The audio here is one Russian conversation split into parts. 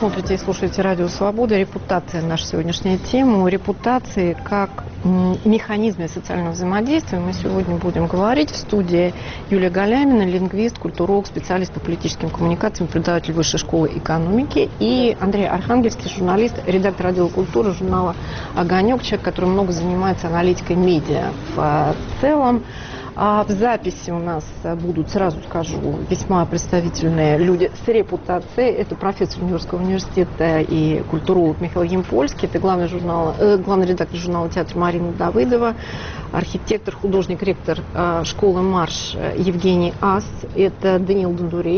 смотрите и слушаете Радио Свобода. Репутация – наша сегодняшняя тема. О репутации как механизме социального взаимодействия мы сегодня будем говорить. В студии Юлия Галямина, лингвист, культуролог, специалист по политическим коммуникациям, преподаватель Высшей школы экономики. И Андрей Архангельский, журналист, редактор отдела культуры журнала «Огонек», человек, который много занимается аналитикой медиа в целом. А в записи у нас будут, сразу скажу, весьма представительные люди с репутацией. Это профессор Нью-Йоркского университета и культуролог Михаил Ямпольский. Это главный редактор журнала «Театр» Марина Давыдова. Архитектор, художник, ректор школы «Марш» Евгений Ас. Это Даниил Дондурей,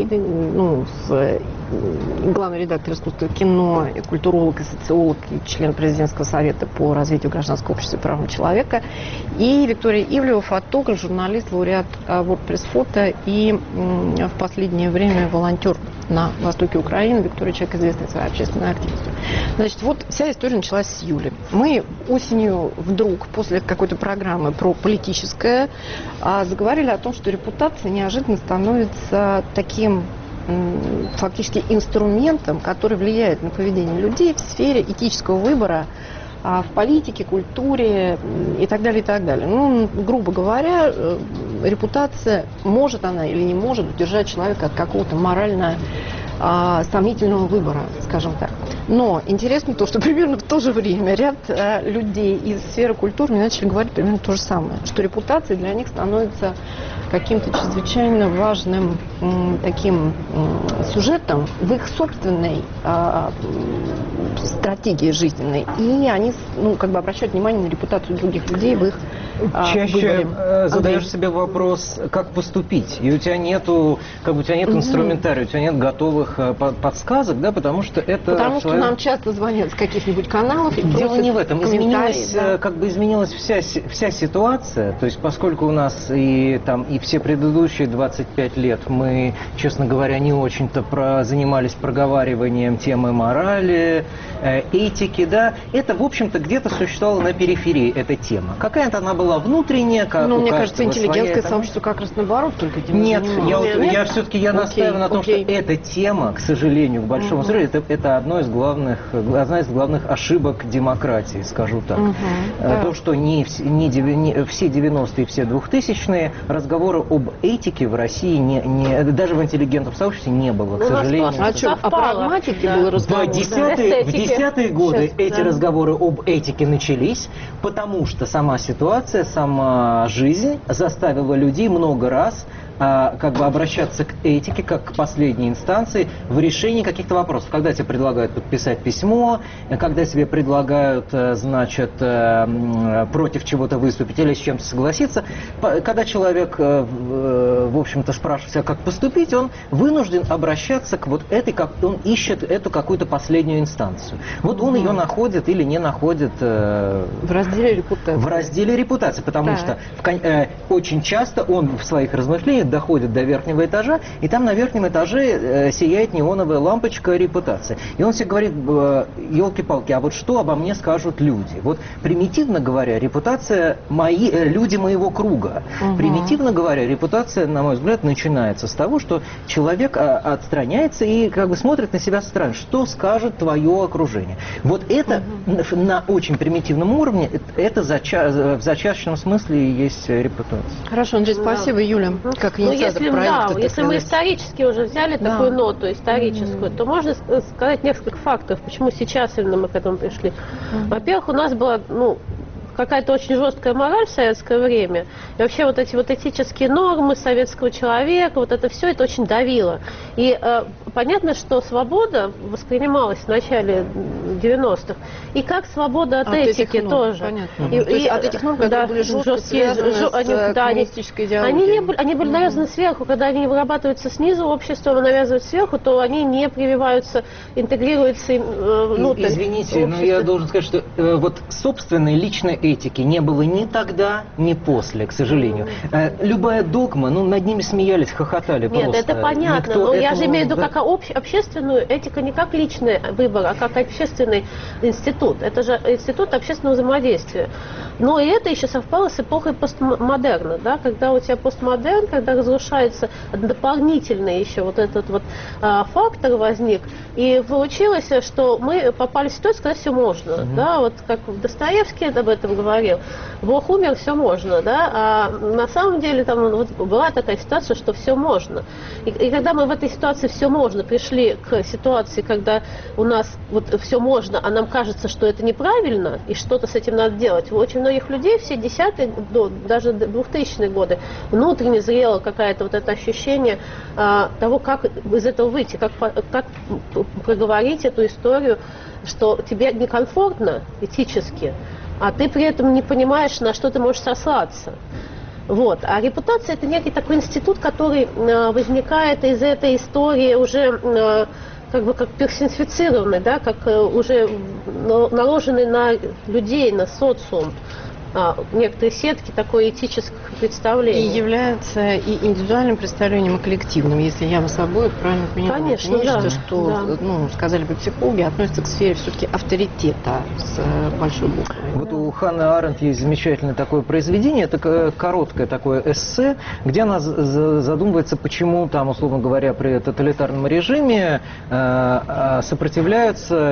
главный редактор искусства кино, культуролог и социолог, и член президентского совета по развитию гражданского общества и правам человека. И Виктория Ивлева, фотограф, журналист, лауреат WordPress фото и в последнее время волонтер на востоке Украины. Виктория, человек, известный своей общественной активностью. Значит, вот вся история началась с Юли. Мы осенью вдруг, после какой-то программы про политическое, заговорили о том, что репутация неожиданно становится таким фактически инструментом, который влияет на поведение людей в сфере этического выбора в политике, культуре и так далее, и так далее. Ну, грубо говоря, репутация, может она или не может удержать человека от какого-то морально сомнительного выбора, скажем так. Но интересно то, что примерно в то же время ряд людей из сферы культуры мне начали говорить примерно то же самое, что репутация для них становится каким-то чрезвычайно важным таким сюжетом в их собственной стратегии жизненной. И они обращают внимание на репутацию других людей в их чаще задаешь себе вопрос, как поступить. И у тебя нету, инструментария, у тебя нет готовых подсказок, да, потому что это... Потому что нам часто звонят с каких-нибудь каналов и дело не в этом. Изменилась, да. Изменилась вся ситуация. То есть, поскольку у нас и все предыдущие 25 лет мы, честно говоря, не очень-то занимались проговариванием темы морали, этики, да, это, в общем-то, где-то существовало на периферии, эта тема. Какая-то она была внутренняя, как мне кажется, интеллигентское сообщество как раз наоборот только этим занималось. Я настаиваю на том, что эта тема, к сожалению, к большому сожалению, это одна из главных ошибок демократии, скажу так. То, что все 90-е и все 2000-е разговоры об этике в России, даже в интеллигентном сообществе не было, к сожалению. О прагматике был разговор. В 10-е годы эти разговоры об этике начались, потому что сама ситуация, сама жизнь заставила людей много раз обращаться к этике как к последней инстанции в решении каких-то вопросов. Когда тебе предлагают подписать письмо, когда тебе предлагают, против чего-то выступить или с чем-то согласиться, когда человек, в общем-то, спрашивает себя, как поступить, он вынужден обращаться к этой, он ищет эту какую-то последнюю инстанцию. Вот он ее находит или не находит в разделе репутации. В разделе репутации, потому что очень часто он в своих размышлениях доходит до верхнего этажа, и там на верхнем этаже сияет неоновая лампочка репутации. И он себе говорит, елки-палки, а вот что обо мне скажут люди? Вот примитивно говоря, репутация люди моего круга. Примитивно говоря, репутация, на мой взгляд, начинается с того, что человек отстраняется и смотрит на себя со стороны. Что скажет твое окружение? Вот это на очень примитивном уровне, это в зачаточном смысле есть репутация. Хорошо, Андрей, спасибо. Юля, как инициатор проекта. Если мы исторически уже взяли такую ноту историческую, то можно сказать несколько фактов, почему сейчас именно мы к этому пришли. Во-первых, у нас была, какая-то очень жесткая мораль в советское время. И вообще вот эти этические нормы советского человека, это все, это очень давило. И понятно, что свобода воспринималась в начале 90-х и как свобода от этики тоже. То есть от этих норм, которые были жестко связаны с коммунистической идеологией. Они были навязаны сверху. Когда они не вырабатываются снизу, общество навязывают сверху, то они не прививаются, интегрируются внутрь. Извините, но я должен сказать, что собственная личная этики не было ни тогда, ни после, к сожалению. Любая догма, ну, над ними смеялись, хохотали просто. Нет, это понятно, но я же имею в виду как общественную этику, не как личный выбор, а как общественный институт. Это же институт общественного взаимодействия. Но и это еще совпало с эпохой постмодерна, да, когда у тебя постмодерн, когда разрушается дополнительный еще вот этот вот фактор возник, и получилось, что мы попали в ситуацию, когда все можно, да, вот как Достоевский об этом говорил, Бог умер, все можно, да, а на самом деле там вот была такая ситуация, что все можно. И когда мы в этой ситуации все можно пришли к ситуации, когда у нас вот все можно, а нам кажется, что это неправильно, и что-то с этим надо делать, у очень многих людей все 10-е, даже 2000-е годы внутренне зрело какое-то вот это ощущение того, как из этого выйти, как проговорить эту историю, что тебе некомфортно этически, а ты при этом не понимаешь, на что ты можешь сослаться. Вот. А репутация – это некий такой институт, который возникает из этой истории уже как бы как персонифицированный, да, как уже наложенный на людей, на социум. Некоторые сетки такой этических представлений. И является и индивидуальным представлением, и коллективным, если я с собой правильно понимаю. Конечно, да. Что, ну, сказали бы психологи, относятся к сфере все-таки авторитета с большой буквы. Вот у Ханны Аренд есть замечательное такое произведение, это короткое такое эссе, где она задумывается, почему там, условно говоря, при тоталитарном режиме сопротивляются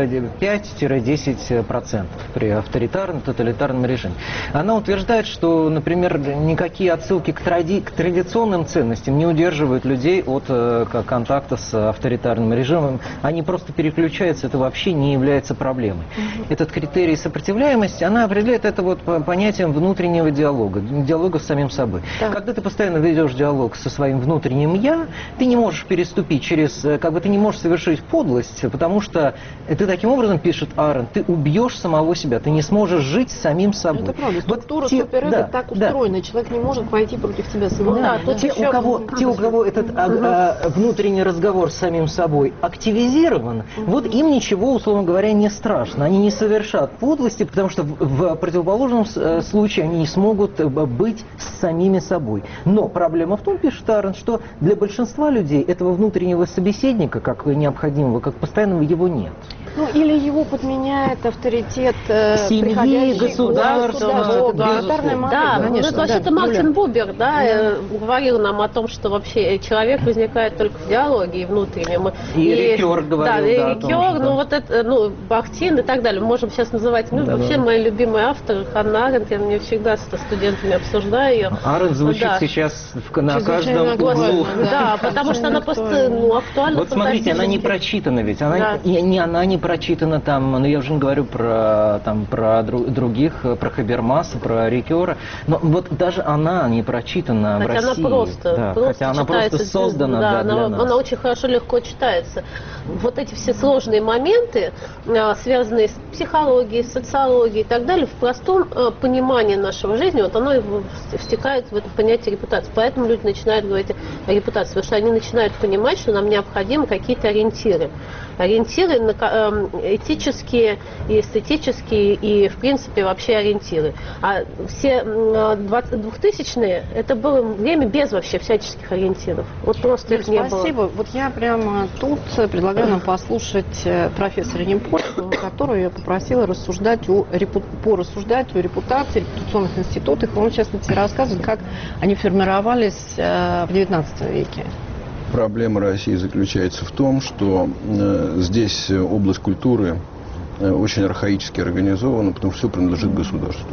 5-10% при авторитарном, тоталитарном режиме. Она утверждает, что, например, никакие отсылки к традиционным ценностям не удерживают людей от контакта с авторитарным режимом. Они просто переключаются, это вообще не является проблемой. Этот критерий сопротивляемости, она определяет это вот понятием внутреннего диалога с самим собой. Да. Когда ты постоянно ведешь диалог со своим внутренним «я», ты не можешь переступить через, как бы ты не можешь совершить подлость, потому что ты таким образом, пишет Аренд, ты убьешь самого себя, ты не сможешь жить самим собой. Это правда. Структура суперэго так устроена, человек не может пойти против себя самого. Да, те, у кого этот внутренний разговор с самим собой активизирован, вот им ничего, условно говоря, не страшно. Они не совершат подлости, потому что в противоположном случае они не смогут быть с самими собой. Но проблема в том, пишет Аренд, что для большинства людей этого внутреннего собеседника, как необходимого, как постоянного, его нет. Ну, или его подменяет авторитет семьи, государства. Да, конечно, ну, вообще-то Мартин Бубер, говорил нам о том, что вообще человек возникает только в диалоге и внутреннем. И Рикер говорил. Да, и Рикер, ну вот это, Бахтин и так далее. Мы можем сейчас называть. Вообще мои любимые авторы, Ханна Аренд, я мне всегда с студентами обсуждаю ее. Аренд звучит сейчас на каждом углу. Да, потому что она просто актуальна. Вот смотрите, она не прочитана ведь. Она не прочитана там, но я уже не говорю про других, про Хабермаса, про Рикера, но вот даже она не прочитана в России. Хотя она просто создана для нас. Она очень хорошо, легко читается. Вот эти все сложные моменты, связанные с психологией, социологией и так далее, в простом понимании нашего жизни, вот оно втекает в это понятие репутации. Поэтому люди начинают говорить о репутации, потому что они начинают понимать, что нам необходимы какие-то ориентиры. Ориентиры этические и эстетические, и, в принципе, вообще ориентиры. А все 2000-е, это было время без вообще всяческих ориентиров. Вот просто их не было. Спасибо. Вот я прямо тут предлагаю нам послушать профессора Немпольского, которую я попросила порассуждать о репутации, репутационных институтах. Он, в частности, рассказывает, как они формировались в XIX веке. Проблема России заключается в том, что здесь область культуры очень архаически организована, потому что все принадлежит государству.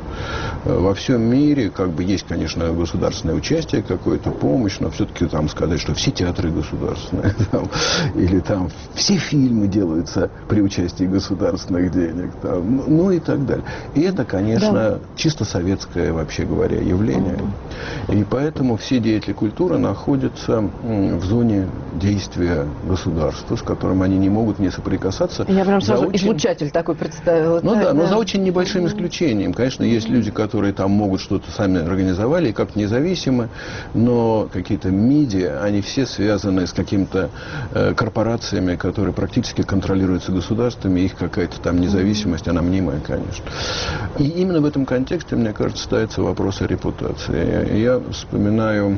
Во всем мире как бы есть, конечно, государственное участие, какое-то помощь, но все-таки там сказать, что все театры государственные, или там все фильмы делаются при участии государственных денег, ну и так далее. И это, конечно, чисто советское, вообще говоря, явление. И поэтому все деятели культуры находятся в зоне действия государства, с которым они не могут не соприкасаться. Я прям сразу излучатель такой представила. Ну да, но за очень небольшим исключением. Конечно, есть Есть люди, которые там могут что-то сами организовали и как независимы, но какие-то медиа, они все связаны с какими-то корпорациями, которые практически контролируются государствами, их какая-то там независимость, она мнимая, конечно. И именно в этом контексте, мне кажется, ставится вопрос о репутации. Я вспоминаю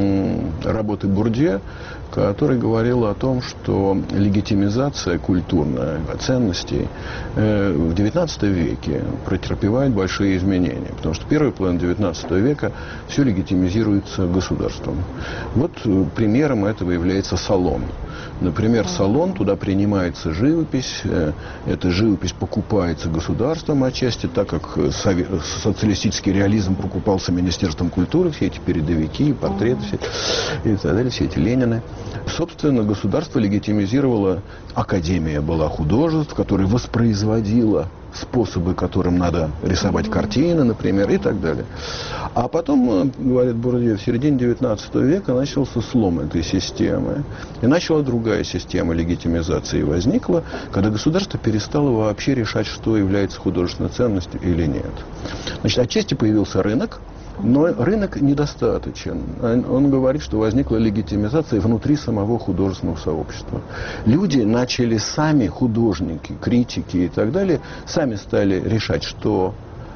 работы Бурдье, который говорил о том, что легитимизация культурная ценностей в XIX веке претерпевает большие изменения. Потому что первый половина XIX века все легитимизируется государством. Вот примером этого является салон. Например, салон, туда принимается живопись, эта живопись покупается государством отчасти, так как социалистический реализм покупался Министерством культуры, все эти передовики, портреты все, и так далее, все эти Ленины. Собственно, государство легитимизировало, академия была художеств, которая воспроизводила способы, которым надо рисовать картины, например, и так далее. А потом, говорит Бурдье, в середине XIX века начался слом этой системы. И начала другая система легитимизации возникла, когда государство перестало вообще решать, что является художественной ценностью или нет. Значит, отчасти появился рынок, но рынок недостаточен. Он говорит, что возникла легитимизация внутри самого художественного сообщества. Люди начали сами, художники, критики и так далее, сами стали решать, что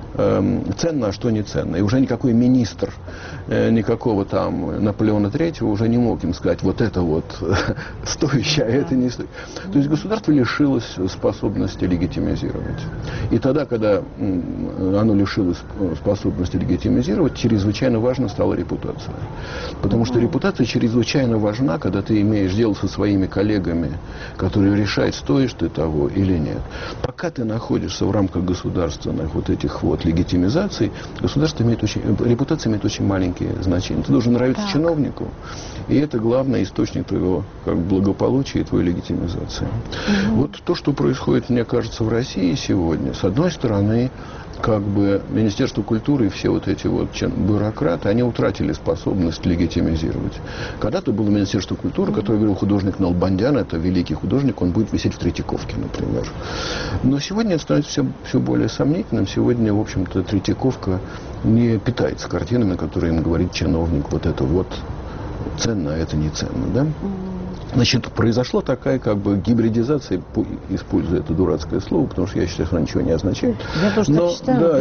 ценно, а что не ценно. И уже никакой министр, никакого там Наполеона III уже не мог им сказать, вот это вот стоящее, а это не стоит. То есть государство лишилось способности легитимизировать. И тогда, когда оно лишилось способности легитимизировать, чрезвычайно важно стала репутация. Потому что репутация чрезвычайно важна, когда ты имеешь дело со своими коллегами, которые решают, стоишь ты того или нет. Пока ты находишься в рамках государственных вот этих вот легитимизаций, репутация имеет очень маленькие значения. Ты должен нравиться чиновнику, и это главный источник твоего благополучия и твоей легитимизации. Вот то, что происходит, мне кажется, в России сегодня, с одной стороны, как бы Министерство культуры и все вот эти вот бюрократы, они утратили способность легитимизировать. Когда-то было Министерство культуры, которое говорил художник Налбандян, это великий художник, он будет висеть в Третьяковке, например. Но сегодня это становится все более сомнительным. Сегодня, в общем-то, Третьяковка не питается картинами, которые им говорит чиновник, вот это вот ценно, а это не ценно, да? Значит, произошла такая как бы гибридизация, используя это дурацкое слово, потому что я считаю, что оно ничего не означает. Я тоже так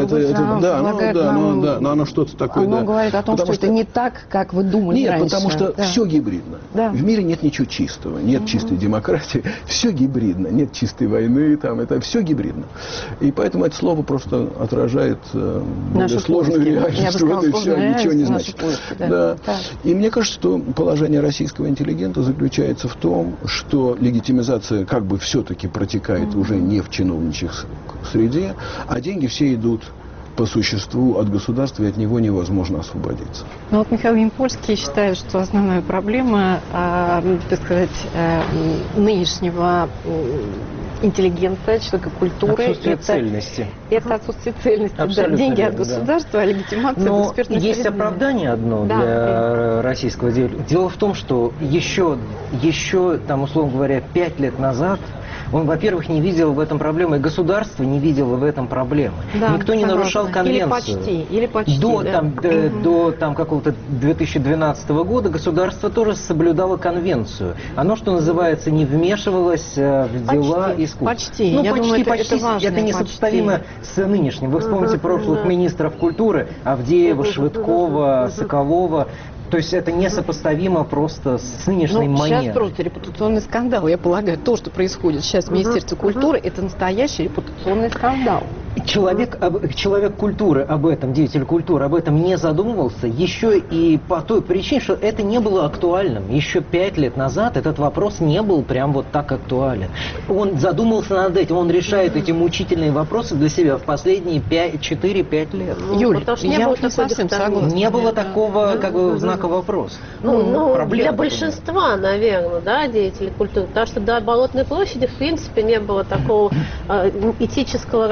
считаю. Но оно что-то такое. Оно говорит о том, что это не так, как вы думали раньше. Нет, потому что все гибридно. Да. В мире нет ничего чистого, нет чистой демократии, все гибридно, нет чистой войны, там, это все гибридно. И поэтому это слово просто отражает более сложную реальность, что это все ничего не значит. Да. И мне кажется, что положение российского интеллигента заключается в том, что легитимизация как бы все-таки протекает уже не в чиновничьей среде, а деньги все идут по существу от государства, и от него невозможно освободиться. Ну вот Михаил Ямпольский считает, что основная проблема, так сказать, нынешнего интеллигента, человека культуры, отсутствие цельности. Это отсутствие цельности. Да, деньги от государства, а легитимация от экспертных есть оправдание одно для российского дела. Дело в том, что еще там, условно говоря, 5 лет назад он, во-первых, не видел в этом проблемы, и государство не видело в этом проблемы. Да, никто не нарушал конвенцию. Или почти. До какого-то 2012 года государство тоже соблюдало конвенцию. Оно, что называется, не вмешивалось в дела искусства. Почти. Ну, почти. Это несопоставимо с нынешним. Вы вспомните прошлых министров культуры: Авдеева, Швыдкова, Соколова. То есть это несопоставимо просто с нынешней манерой. Сейчас просто репутационный скандал. Я полагаю, то, что происходит сейчас в Министерстве культуры, это настоящий репутационный скандал. Человек культуры об этом, деятель культуры об этом не задумывался еще и по той причине, что это не было актуальным. Еще 5 лет назад этот вопрос не был прям вот так актуален. Он задумался над этим, он решает эти мучительные вопросы для себя в последние 4-5 лет. Юль, я не совсем согласна. Не было такого как бы знака вопроса. Для большинства, наверное, да, деятелей культуры. Потому что до Болотной площади, в принципе, не было такого этического разрыва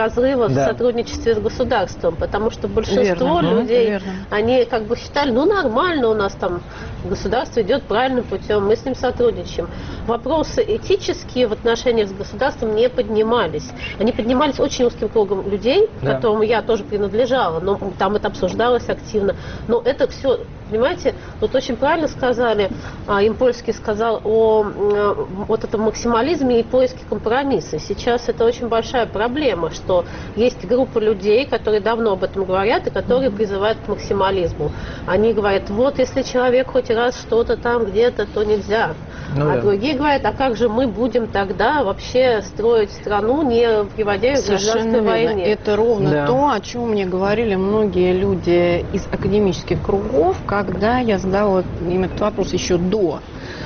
в сотрудничестве с государством, потому что большинство людей, они как бы считали, ну нормально у нас там государство идет правильным путем, мы с ним сотрудничаем. Вопросы этические в отношениях с государством не поднимались. Они поднимались очень узким кругом людей, к которому я тоже принадлежала, но там это обсуждалось активно. Но это все, понимаете, вот очень правильно сказали, Импольский сказал о вот этом максимализме и поиске компромисса. Сейчас это очень большая проблема, что есть группа людей, которые давно об этом говорят и которые призывают к максимализму. Они говорят, вот если человек хоть раз что-то там где-то, то нельзя. Другие говорят, а как же мы будем тогда вообще строить страну, не приводя ее к гражданской войне? Это ровно то, о чем мне говорили многие люди из академических кругов, когда я задала им этот вопрос еще до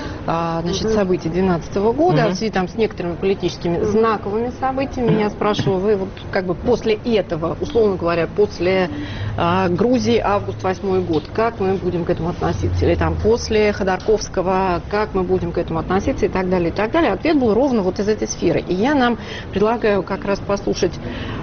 событий 2012 года, в связи там с некоторыми политическими знаковыми событиями. Меня спрашивали, вы вот как бы после этого, условно говоря, после Грузии, август 8 год, как мы будем к этому относиться? Или там после Ходорковского, как мы будем к этому относиться и так далее, и так далее. Ответ был ровно вот из этой сферы. И я нам предлагаю как раз послушать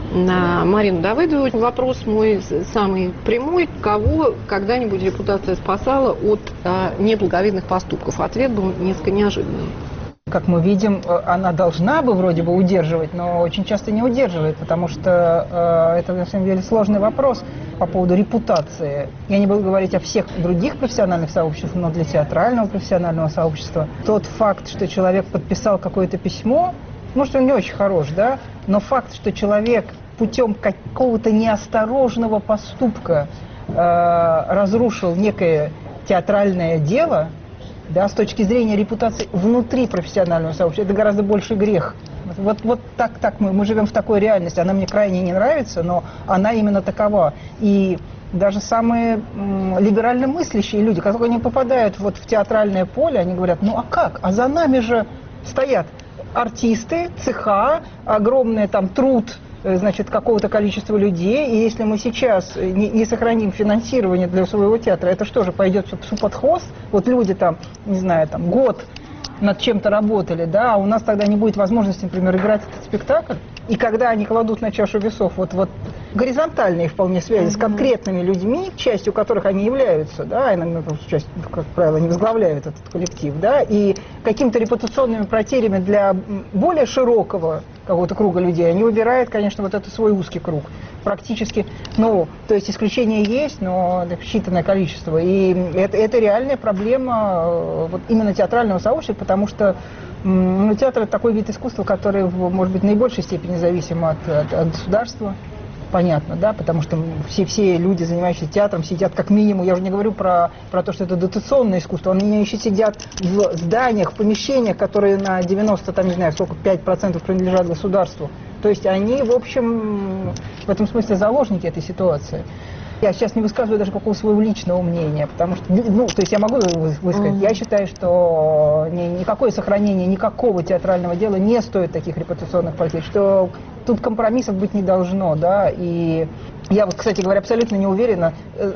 Марину Давыдову. Вопрос мой самый прямой. Кого когда-нибудь репутация спасала от неблаговидных поступков? Ответ был несколько неожиданный. Как мы видим, она должна бы вроде бы удерживать, но очень часто не удерживает, потому что это на самом деле сложный вопрос по поводу репутации. Я не буду говорить о всех других профессиональных сообществах, но для театрального профессионального сообщества тот факт, что человек подписал какое-то письмо, может, он не очень хорош, да, но факт, что человек путем какого-то неосторожного поступка разрушил некое театральное дело, да, с точки зрения репутации внутри профессионального сообщества, это гораздо больше грех. Вот так мы живем в такой реальности. Она мне крайне не нравится, но она именно такова. И даже самые либерально мыслящие люди, которые не попадают вот в театральное поле, они говорят, ну а как? А за нами же стоят артисты, цеха, огромный там труд, значит, какого-то количества людей, и если мы сейчас не сохраним финансирование для своего театра, это что же, пойдет все под хвост? Вот люди там, не знаю, там год над чем-то работали, да, а у нас тогда не будет возможности, например, играть этот спектакль, и когда они кладут на чашу весов вот горизонтальные вполне связи с конкретными людьми, частью которых они являются, да, иногда, как правило, не возглавляют этот коллектив, да, и какими-то репутационными потерями для более широкого какого-то круга людей, они выбирают, конечно, вот этот свой узкий круг. Практически, ну, то есть исключения есть, но считанное количество. И это реальная проблема вот именно театрального сообщества, потому что театр – это такой вид искусства, который, может быть, в наибольшей степени зависим от государства. Понятно, да, потому что все люди, занимающиеся театром, сидят как минимум, я уже не говорю про то, что это дотационное искусство, они еще сидят в зданиях, в помещениях, которые на 90, там, не знаю, сколько, 5% принадлежат государству. То есть они, в общем, в этом смысле заложники этой ситуации. Я сейчас не высказываю даже какого своего личного мнения, потому что, ну, то есть я могу высказать, я считаю, что никакое сохранение никакого театрального дела не стоит таких репутационных потерь, что тут компромиссов быть не должно, да, и я вот, кстати говоря, абсолютно не уверена,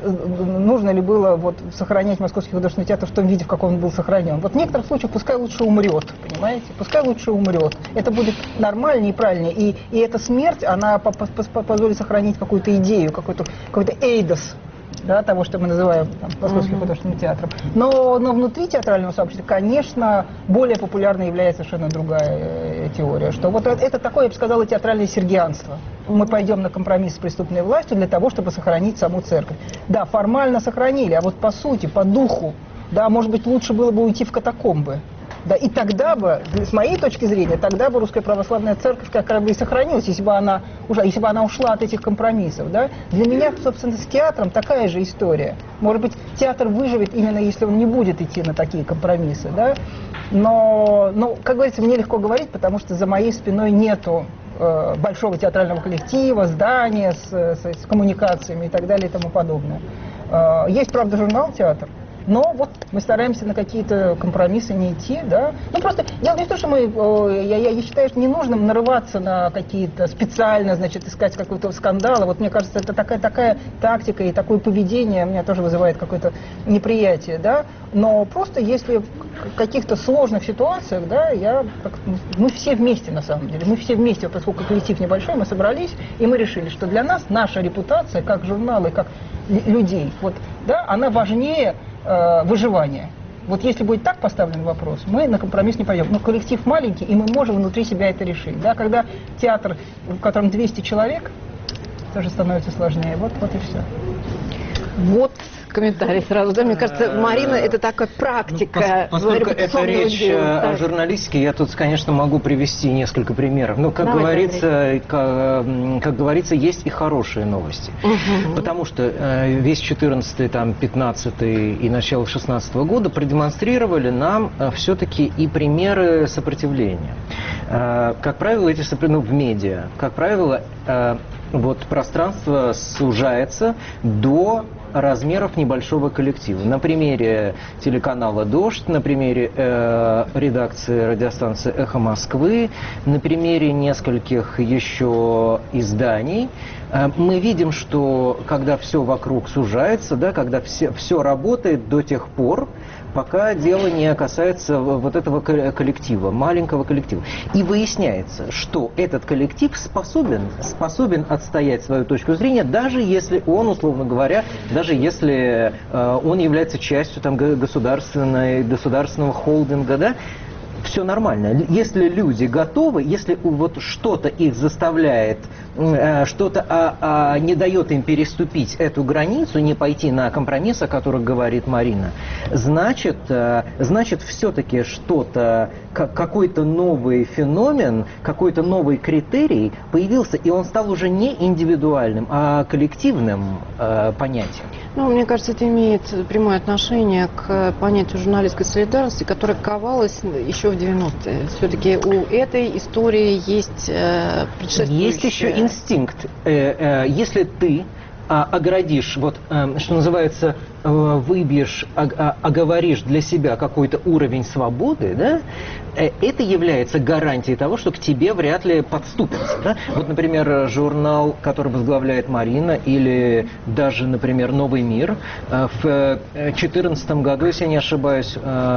нужно ли было вот сохранять Московский художественный театр в том виде, в каком он был сохранен. Вот в некоторых случаях пускай лучше умрет, понимаете, пускай лучше умрет. Это будет нормальнее и правильнее, и эта смерть, она позволит сохранить какую-то идею, какой-то эйдос, да, того, что мы называем там, Московским художественным театром. Но внутри театрального сообщества, конечно, более популярной является совершенно другая теория, что вот это такое, я бы сказала, театральное сергианство. Мы пойдем на компромисс с преступной властью для того, чтобы сохранить саму церковь. Да, формально сохранили, а вот по сути, по духу, да, может быть, лучше было бы уйти в катакомбы. Да, и тогда бы, с моей точки зрения, тогда бы Русская Православная Церковь как бы и сохранилась, если бы она ушла от этих компромиссов. Да? Для меня, собственно, с театром такая же история. Может быть, театр выживет именно если он не будет идти на такие компромиссы. Да? Но, как говорится, мне легко говорить, потому что за моей спиной нету большого театрального коллектива, здания с коммуникациями и так далее и тому подобное. Есть, правда, журнал «Театр». Но вот мы стараемся на какие-то компромиссы не идти, да. Ну просто дело не в том, что я считаю, что не нужно нарываться на какие-то специально, значит, искать какой-то скандал. Вот мне кажется, это такая тактика и такое поведение меня тоже вызывает какое-то неприятие, да. Но просто если в каких-то сложных ситуациях, да, мы все вместе на самом деле, мы все вместе, поскольку коллектив небольшой, мы собрались и мы решили, что для нас наша репутация как журнала и как людей, вот, да, она важнее выживания. Вот если будет так поставлен вопрос, мы на компромисс не пойдем. Но коллектив маленький, и мы можем внутри себя это решить. Да? Когда театр, в котором 200 человек, тоже становится сложнее. Вот и все. Вот комментарий сразу. Да, мне кажется, Марина, это такая практика. Поскольку это речь о журналистике, я тут, конечно, могу привести несколько примеров. Но, как говорится, есть и хорошие новости. Потому что весь 14-й, там, 15-й и начало 16-го года продемонстрировали нам все-таки и примеры сопротивления. Как правило, эти сопротивления в медиа, как правило, вот пространство сужается до размеров небольшого коллектива. На примере телеканала «Дождь», на примере редакции радиостанции «Эхо Москвы», на примере нескольких еще изданий, мы видим, что когда все вокруг сужается, да, когда все работает до тех пор, пока дело не касается вот этого коллектива, маленького коллектива. И выясняется, что этот коллектив способен отстоять свою точку зрения, даже если он, условно говоря, даже если он является частью там, государственного холдинга, да, все нормально. Если люди готовы, если вот что-то их заставляет, что-то не дает им переступить эту границу, не пойти на компромисс, о котором говорит Марина, значит все-таки что-то, какой-то новый феномен, какой-то новый критерий появился, и он стал уже не индивидуальным, а коллективным понятием. Ну, мне кажется, это имеет прямое отношение к понятию журналистской солидарности, которое ковалось еще в 90-е. Все-таки у этой истории есть предшествующая... Есть еще инстинкт. Если ты оградишь, вот, что называется, выбьешь, оговоришь для себя какой-то уровень свободы, да, это является гарантией того, что к тебе вряд ли подступятся. Да? Вот, например, журнал, который возглавляет Марина, или даже, например, «Новый мир», в 2014 году, если я не ошибаюсь,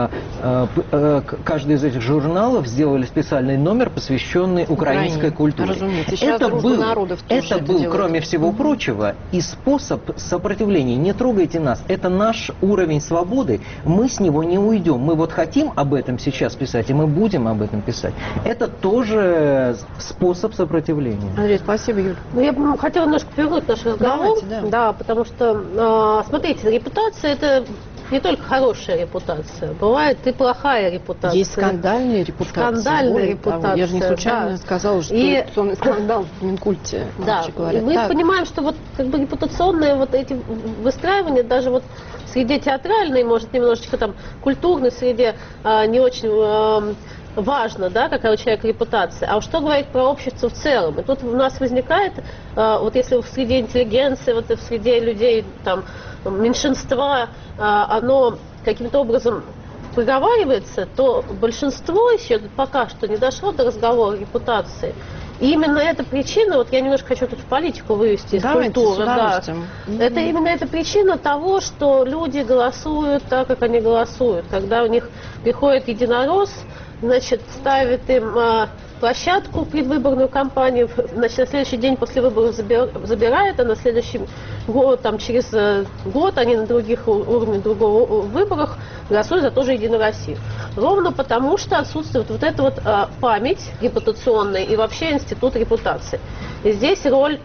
каждый из этих журналов сделали специальный номер, посвященный украинской культуре. Это был, кроме всего прочего, и способ сопротивления. Не трогайте нас. Это наш уровень свободы. Мы с него не уйдем. Мы вот хотим об этом сейчас писать, и мы будем об этом писать. Это тоже способ сопротивления. Андрей, спасибо, Юль. Ну, я бы хотела немножко повернуть наш разговор. Давайте, да, потому что, смотрите, репутация – это не только хорошая репутация, бывает и плохая репутация. Есть скандальные репутации. Скандальная репутация. Я же не случайно сказала, что репутационный скандал в Минкульте. Да, и мы понимаем, что вот как бы репутационные вот эти выстраивания, даже вот в среде театральной, может, немножечко там культурной среде не очень важно, да, какая у человека репутация, а что говорить про общество в целом. И тут у нас возникает, вот если в среде интеллигенции, вот в среде людей, там, меньшинства, оно каким-то образом проговаривается, то большинство еще пока что не дошло до разговора о репутации. И именно эта причина, вот я немножко хочу тут в политику вывести из культуры, да, это именно эта причина того, что люди голосуют так, как они голосуют. Когда у них приходит единорос, значит, ставит им площадку в предвыборную кампанию, значит, на следующий день после выборов забирает, а на следующий год, там, через год они на других уровнях другого выборах голосуют за тоже Единую Россию. Ровно потому, что отсутствует вот эта вот память репутационная и вообще институт репутации. И здесь роль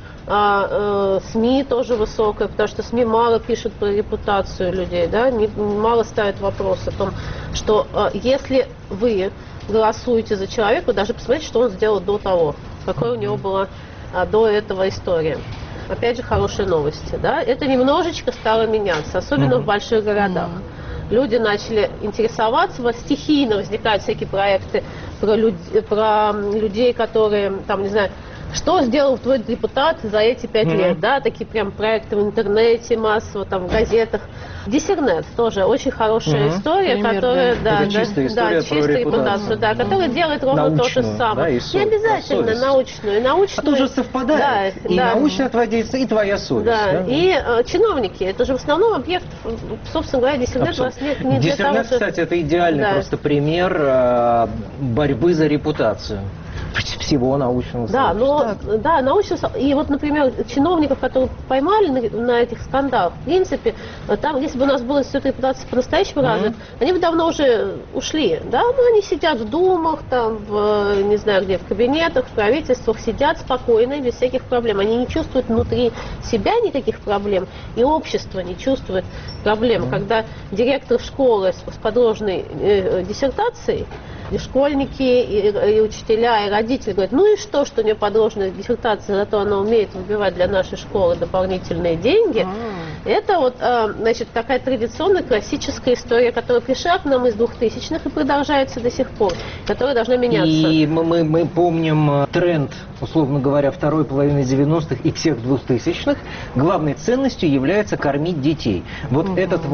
СМИ тоже высокая, потому что СМИ мало пишут про репутацию людей, да, мало ставят вопрос о том, что если вы голосуете за человека, вы должны посмотреть, что он сделал до того, какой у него была до этого история. Опять же, хорошие новости, да, это немножечко стало меняться, особенно в больших городах. Люди начали интересоваться, вот стихийно возникают всякие проекты про людей, которые, там, не знаю, Что сделал твой депутат за эти 5 лет, да, такие прям проекты в интернете массово, там, в газетах. Диссернет тоже очень хорошая история, Пример, которая, Это чистая история про репутацию. да, которая делает ровно то же Научную, самое. да, Не обязательно научную, А тоже совпадает. Да, и да. научное твое действие, и твоя совесть. Да, и чиновники, это же в основном объект, собственно говоря, диссернет у вас нет не для того, Диссернет, что... кстати, это идеальный Да. просто пример борьбы за репутацию всего научного Да, сообщества. но да, научно. И вот, например, чиновников, которых поймали на этих скандалах, в принципе, там, если бы у нас был институт репутации по-настоящему развит, они бы давно уже ушли. Да, но они сидят в думах, там, не знаю где, в кабинетах, в правительствах, сидят спокойно, без всяких проблем. Они не чувствуют внутри себя никаких проблем, и общество не чувствует проблем. Когда директор школы с подложной диссертацией, и школьники, и учителя, и родители говорят, ну и что у нее подложная диссертация, зато она умеет выбивать для нашей школы дополнительные деньги. Это вот, значит, такая традиционная классическая история, которая пришла к нам из 2000-х и продолжается до сих пор, которая должна меняться. И мы помним тренд, условно говоря, второй половины 90-х и всех 2000-х. Главной ценностью является кормить детей. Вот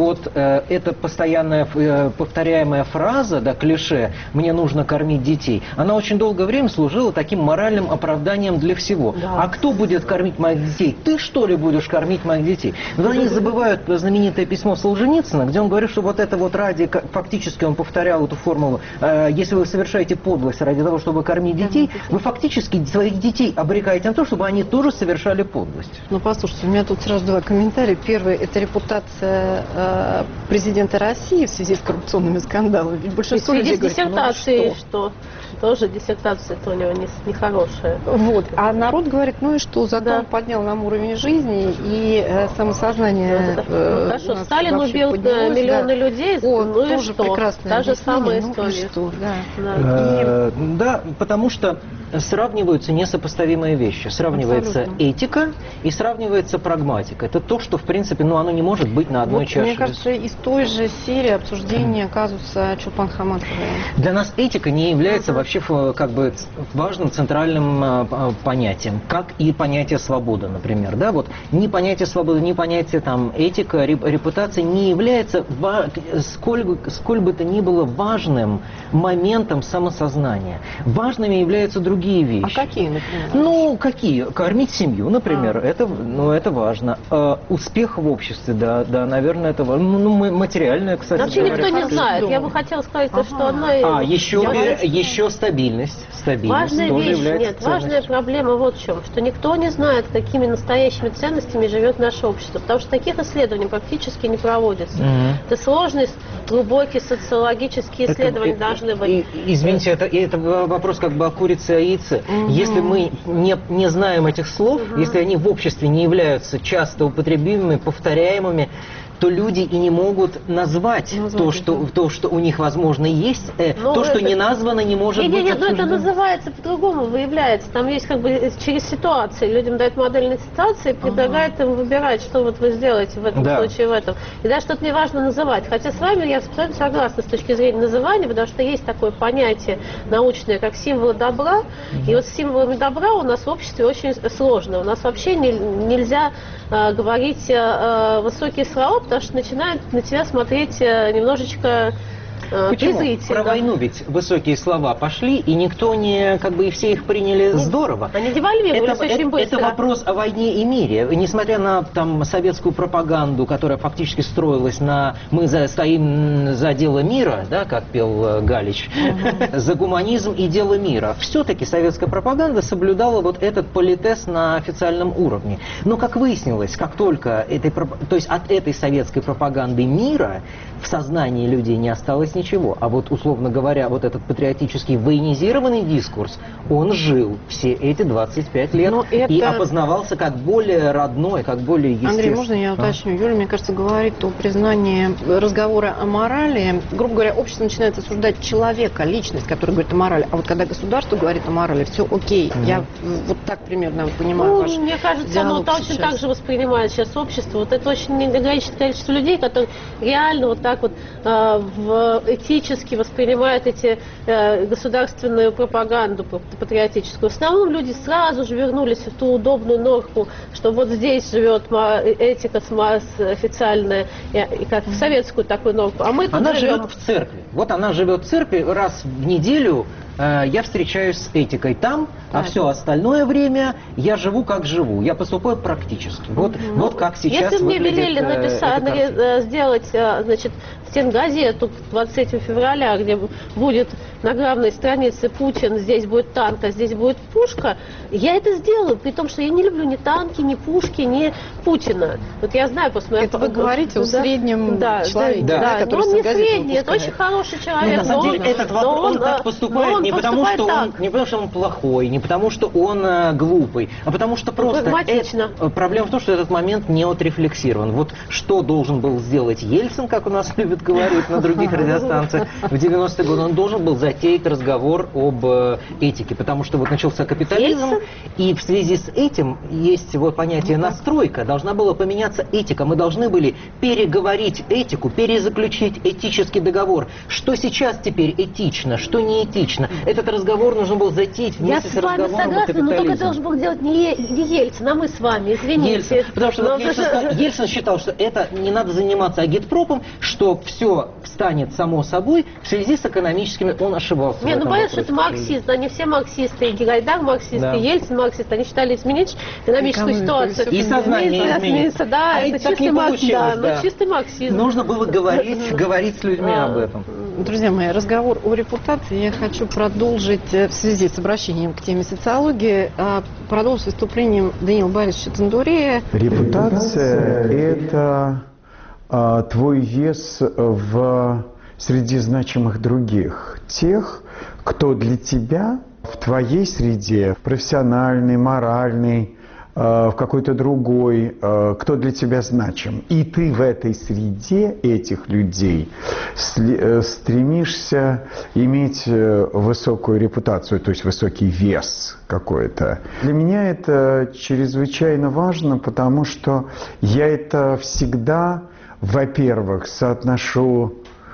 эта постоянная повторяемая фраза, да, клише «мне нужно кормить детей», она очень долгое время служила таким моральным оправданием для всего. Да. А кто будет кормить моих детей? Ты, что ли, будешь кормить моих детей? Но они забывают знаменитое письмо Солженицына, где он говорит, что вот это вот ради, фактически он повторял эту формулу, если вы совершаете подлость ради того, чтобы кормить детей, вы фактически своих детей обрекаете на то, чтобы они тоже совершали подлость. Ну, послушайте, у меня тут сразу два комментария. Первый – это репутация президента России в связи с коррупционными скандалами. Ведь большинство в связи людей с говорит, диссертацией, что? Тоже диссертация-то у него нехорошая. Вот. А народ говорит, ну и что, зато Да. он поднял нам уровень жизни и самосознание. Хорошо, у нас Сталин вообще убил поднялось, миллионы да. людей, О, ну и тоже что? прекрасное Та же объяснение, самая ну и история. что, да. Да. Да, потому что сравниваются несопоставимые вещи. Сравнивается Абсолютно. этика и сравнивается прагматика. Это то, что, в принципе, оно не может быть на одной Вот, чаше. мне кажется, из той же серии обсуждения казуса Чулпан Хаматовой. Для нас этика не является вообще как бы важным центральным понятием, как и понятие свободы, например. Да? Вот ни понятие свободы, ни понятие там, этика, репутация не является сколь бы то ни было важным моментом самосознания. Важными являются другие вещи. А какие, например? Ну, какие? Кормить семью, например, это важно. Успех в обществе, да, наверное, это важно. Ну, материальное, кстати Вообще говоря. никто не как знает. дома. Я бы хотела сказать, что одна еще стабильность. важная тоже вещь, является нет, важная ценностью. проблема вот в чем, что никто не знает, какими настоящими ценностями живет наше общество, потому что таких исследований практически не проводится. Это сложные, глубокие социологические исследования должны быть. Извините, это вопрос как бы о курице и о яйце. Если мы не знаем этих слов, если они в обществе не являются часто употребимыми, повторяемыми, то люди и не могут назвать то, что у них, возможно, есть, то, что не названо, не может быть Нет, но это обсуждено. называется по-другому, выявляется. Там есть как бы через ситуации. Людям дают модельные ситуации, предлагают им выбирать, что вот вы сделаете в этом случае, в этом. И даже что-то не важно называть. Хотя с вами я абсолютно согласна с точки зрения называния, потому что есть такое понятие научное, как символы добра. И вот с символами добра у нас в обществе очень сложно. У нас вообще нельзя говорить высокие слова, потому что начинают на тебя смотреть немножечко Почему? презрительно. Про войну ведь высокие слова пошли, и никто не, как бы и все их приняли здорово. Они девальвировались очень быстро. Это вопрос о войне и мире. Несмотря на там советскую пропаганду, которая фактически строилась на «мы стоим за дело мира», да, как пел Галич, за гуманизм и дело мира, все-таки советская пропаганда соблюдала вот этот политез на официальном уровне. Но, как выяснилось, как только то есть от этой советской пропаганды мира в сознании людей не осталось ничего. А вот, условно говоря, вот этот патриотический военизированный дискурс, он жил все эти 25 лет и опознавался как более родной, как более естественный. Андрей, можно я уточню? Юля, мне кажется, говорит о признании разговора о морали. Грубо говоря, общество начинает осуждать человека, личность, которая говорит о морали. А вот когда государство говорит о морали, все окей. Я вот так примерно понимаю ваш мне кажется, оно точно так же воспринимает сейчас общество. Вот это очень неограниченное количество людей, которые реально вот так вот в этически воспринимают эти государственную пропаганду патриотическую. В основном люди сразу же вернулись в ту удобную норку, что вот здесь живет этика официальная, и как в советскую такую норку. А мы тут она живет в церкви. Вот она живет в церкви раз в неделю. Я встречаюсь с этикой там, а все остальное время я живу как живу. Я поступаю практически. Вот как сейчас если мне выглядит велели написать, сделать, значит, стенгазету 23 февраля, где будет на главной странице Путин, здесь будет танк, а здесь будет пушка, я это сделаю, при том, что я не люблю ни танки, ни пушки, ни Путина. Вот я знаю, после это вы говорите о среднем человеке, да, но он не средний, это очень хороший человек. На самом деле, этот он так поступает не потому, что он плохой, не потому, что он глупый, а потому что просто проблема в том, что этот момент не отрефлексирован. Вот что должен был сделать Ельцин, как у нас любят говорить на других радиостанциях, в 90-е годы, он должен был затеять разговор об этике, потому что вот начался капитализм, и в связи с этим есть вот понятие настройка, должна была поменяться этика, мы должны были переговорить этику, перезаключить этический договор, что сейчас теперь этично, что не этично. Этот разговор нужно было затеять вместе с разговором о капитализме. Я с вами согласна, но только должен был делать не Ельцин, а мы с вами, извините. Ельцин, потому что Ельцин считал, что это не надо заниматься агитпропом, что все станет само собой в связи с экономическими, он ошибался. Не, ну понятно, что это марксист, они все марксисты, и Гайдар марксист, и Ельцин марксист, они считали изменить экономическую ситуацию. И сознание изменить. Да, это чистый марксизм, чистый марксизм. Нужно было говорить с людьми об этом. Друзья мои, разговор о репутации я хочу продолжить в связи с обращением к теме социологии, продолжить выступлением Даниила Борисовича Тандурея. Репутация – это твой вес среди значимых других, тех, кто для тебя в твоей среде, профессиональной, моральной, в какой-то другой, кто для тебя значим. И ты в этой среде этих людей стремишься иметь высокую репутацию, то есть высокий вес какой-то. Для меня это чрезвычайно важно, потому что я это всегда, во-первых, соотношу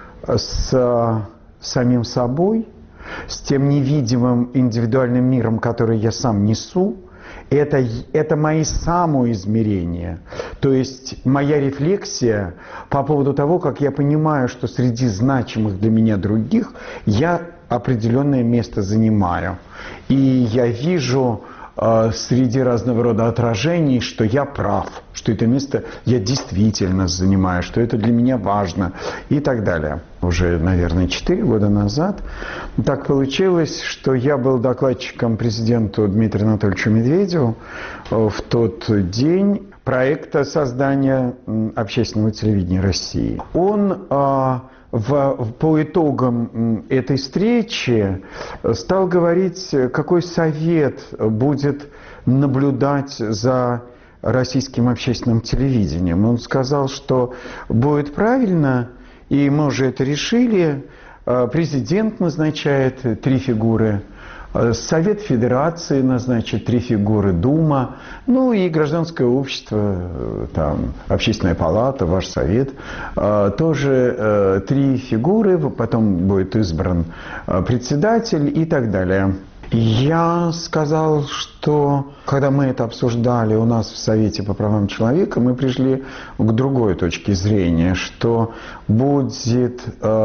с самим собой, с тем невидимым индивидуальным миром, который я сам несу. Это мои самоизмерения, то есть моя рефлексия по поводу того, как я понимаю, что среди значимых для меня других я определенное место занимаю. И я вижу среди разного рода отражений, что я прав, что это место я действительно занимаю, что это для меня важно и так далее. Уже, наверное, 4 года назад так получилось, что я был докладчиком президенту Дмитрию Анатольевичу Медведеву в тот день проекта создания общественного телевидения России. Он по итогам этой встречи стал говорить, какой совет будет наблюдать за российским общественным телевидением. Он сказал, что будет правильно, и мы уже это решили, президент назначает 3 фигуры, Совет Федерации назначит 3 фигуры, Дума, ну и гражданское общество, там, Общественная палата, ваш совет, тоже 3 фигуры, потом будет избран председатель и так далее. Я сказал, что когда мы это обсуждали у нас в Совете по правам человека, мы пришли к другой точке зрения, что будет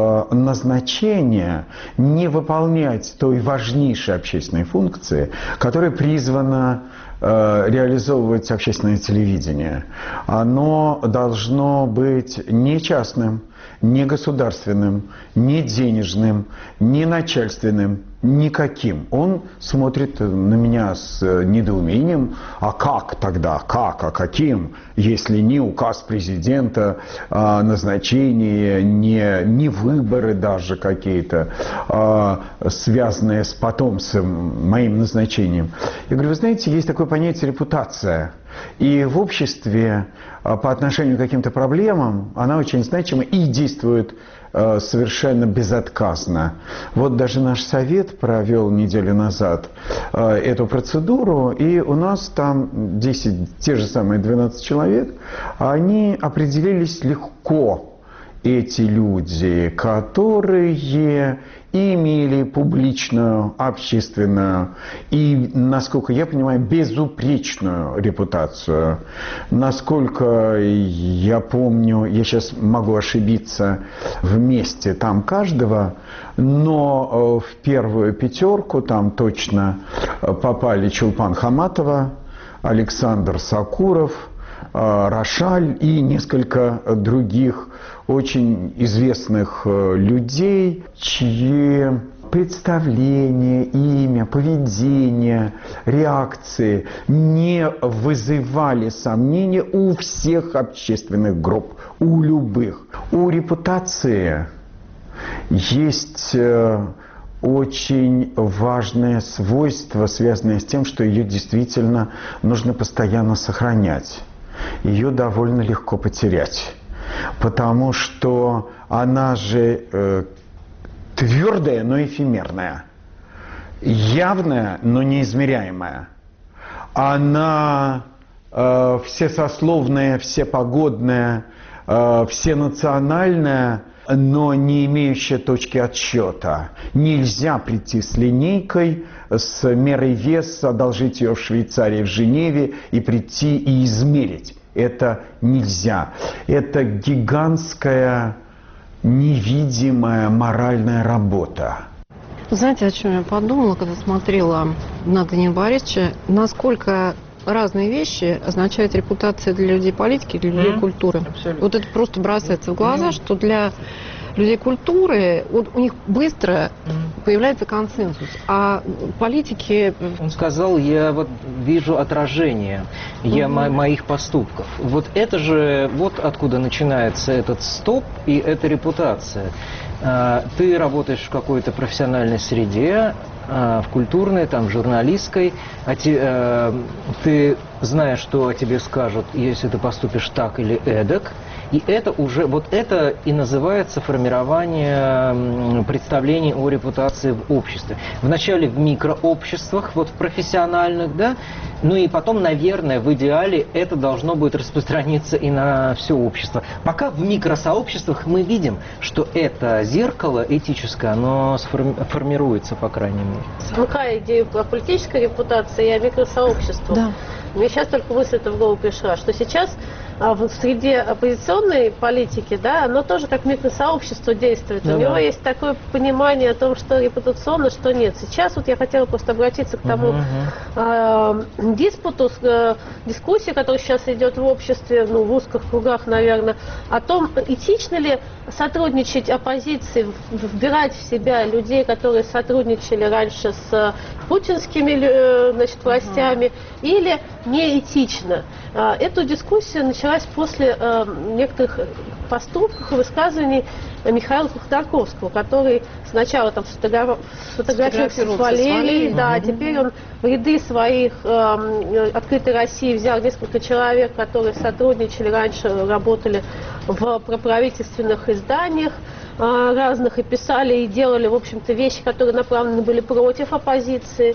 назначение не выполнять той важнейшей общественной функции, которая призвана реализовывать общественное телевидение. Оно должно быть не частным, не государственным, не денежным, не начальственным, никаким. Он смотрит на меня с недоумением. А как тогда? Как? А каким? Если не указ президента, назначение, не выборы даже какие-то, связанные с потомством, моим назначением. Я говорю, вы знаете, есть такое понятие репутация. И в обществе по отношению к каким-то проблемам она очень значима и действует совершенно безотказно. Вот даже наш совет провел неделю назад эту процедуру, и у нас там 10, те же самые 12 человек, они определились легко. эти люди, которые имели публичную, общественную и, насколько я понимаю, безупречную репутацию. Насколько я помню, я сейчас могу ошибиться вместе там каждого, но в первую пятерку там точно попали Чулпан Хаматова, Александр Сакуров, Рошаль и несколько других очень известных людей, чьи представления, имя, поведение, реакции не вызывали сомнения у всех общественных групп, у любых. У репутации есть очень важное свойство, связанное с тем, что ее действительно нужно постоянно сохранять. Ее довольно легко потерять, потому что она же твердая, но эфемерная, явная, но неизмеряемая. Она всесословная, всепогодная, всенациональная, но не имеющая точки отсчета. Нельзя прийти с линейкой, с мерой веса, одолжить ее в Швейцарии, в Женеве и прийти и измерить. Это нельзя. Это гигантская, невидимая моральная работа. Знаете, о чем я подумала, когда смотрела на Даниила Борисовича? Насколько разные вещи означают репутация для людей политики и для людей культуры. Абсолютно. Вот это просто бросается в глаза, что для людей культуры вот у них быстро появляется консенсус, а политики... Он сказал, я вот вижу отражение моих поступков. Вот это же, вот откуда начинается этот стоп и эта репутация. Ты работаешь в какой-то профессиональной среде, в культурной, там, журналистской, ты знаешь, что о тебе скажут, если ты поступишь так или эдак, и это уже, вот это и называется формирование представлений о репутации в обществе. Вначале в микрообществах, вот в профессиональных, да, ну и потом, наверное, в идеале это должно будет распространиться и на все общество. Пока в микросообществах мы видим, что это зеркало этическое, оно формируется, по крайней мере. Смыкая идею о политической репутации и о микросообществах, Да. мне сейчас только мысль-то в голову пришла, что сейчас в среде оппозиционной политики, да, оно тоже как микросообщество действует. Да, У него да. есть такое понимание о том, что репутационно, что нет. Сейчас вот я хотела просто обратиться к тому диспуту, дискуссии, которая сейчас идет в обществе, ну, в узких кругах, наверное, о том, этично ли сотрудничать оппозиции, вбирать в себя людей, которые сотрудничали раньше с путинскими, значит, властями, или неэтично. Эту дискуссию началась после некоторых поступков и высказываний Михаила Ходорковского, который сначала там сфотографировался с Валерией, да, а теперь он в ряды своих «Открытой России» взял несколько человек, которые сотрудничали раньше, работали в проправительственных изданиях разных и писали и делали, в общем-то, вещи, которые направлены были против оппозиции.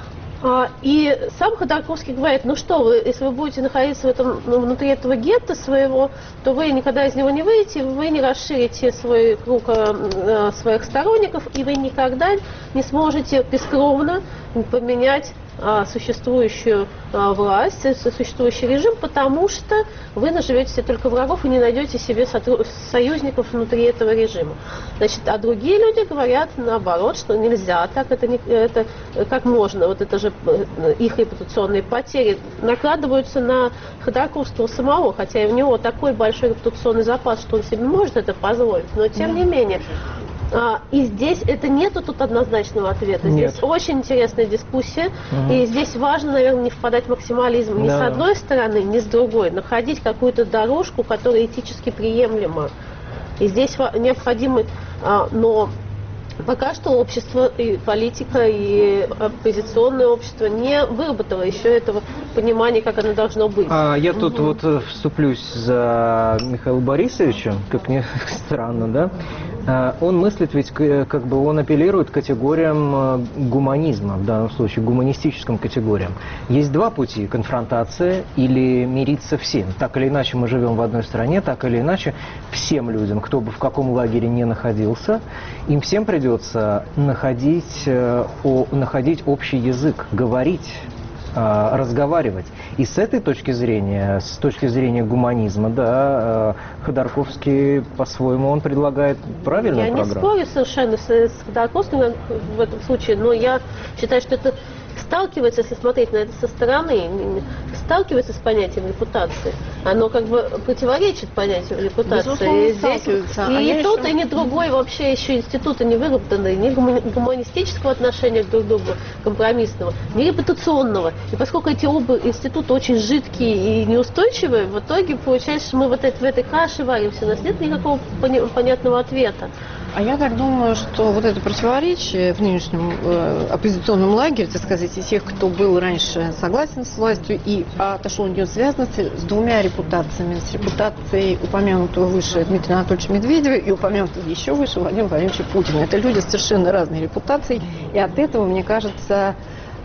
И сам Ходорковский говорит, ну что вы, если вы будете находиться в этом, внутри этого гетто своего, то вы никогда из него не выйдете, вы не расширите свой круг своих сторонников, и вы никогда не сможете бескровно поменять существующую власть, существующий режим, потому что вы наживете себе только врагов и не найдете себе союзников внутри этого режима. Значит, а другие люди говорят наоборот, что нельзя так, это как можно, вот это же их репутационные потери накладываются на Ходорковского самого, хотя и у него такой большой репутационный запас, что он себе может это позволить, но тем не менее. И здесь это нету тут однозначного ответа. Нет. Здесь очень интересная дискуссия. И здесь важно, наверное, не впадать в максимализм ни с одной стороны, ни с другой. Находить какую-то дорожку, которая этически приемлема. И здесь необходимо, но пока что общество, и политика, и оппозиционное общество не выработало еще этого понимания, как оно должно быть. Я тут вот вступлюсь за Михаила Борисовича, как ни странно, да. Он мыслит ведь, как бы он апеллирует к категориям гуманизма, в данном случае гуманистическим категориям. Есть два пути: конфронтация или мириться всем. Так или иначе мы живем в одной стране, так или иначе всем людям, кто бы в каком лагере не находился, им всем придется находить общий язык, говорить, разговаривать. И с этой точки зрения, с точки зрения гуманизма, да, Ходорковский по-своему он предлагает правильную программу. Я не спорю совершенно с Ходорковским в этом случае, но я считаю, что это сталкивается, если смотреть на это со стороны, сталкивается с понятием репутации. Оно как бы противоречит понятию репутации. Безусловно, и здесь и тот, и ни другой вообще еще институты не выработаны, ни гуманистического отношения друг к другу, компромиссного, ни репутационного. И поскольку эти оба института очень жидкие и неустойчивые, в итоге получается, что мы в этой каше варимся, у нас нет никакого понятного ответа. А я так думаю, что вот это противоречие в нынешнем оппозиционном лагере, так сказать, и тех, кто был раньше согласен с властью и отошел от нее, связано с двумя репутациями. С репутацией упомянутого выше Дмитрия Анатольевича Медведева и упомянутого еще выше Владимира Владимировича Путина. Это люди с совершенно разной репутацией, и от этого, мне кажется,